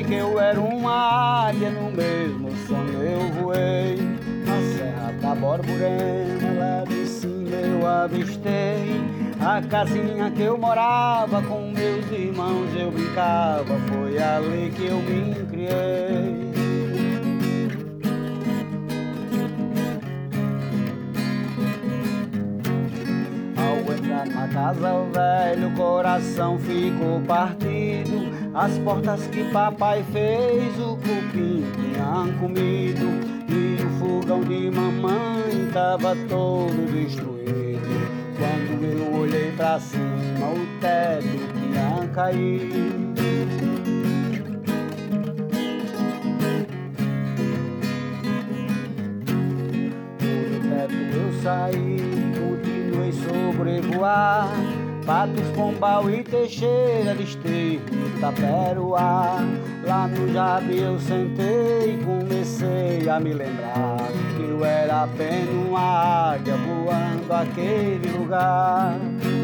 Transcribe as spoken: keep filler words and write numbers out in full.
que eu era uma águia, no mesmo sonho eu voei. Na Serra da Borborema, lá de cima eu avistei a casinha que eu morava, com meus irmãos eu brincava, foi ali que eu me criei. Ao entrar na casa velha, o coração ficou partido. As portas que papai fez, o cupim tinha comido, e o fogão de mamãe tava todo destruído. Quando eu olhei pra cima, o teto tinha caído. Do teto eu saí, continuei sobrevoar Patos, Pombal e Teixeira, Listei, Itaperuá. Lá no Jabi eu sentei e comecei a me lembrar que eu era apenas uma águia voando aquele lugar.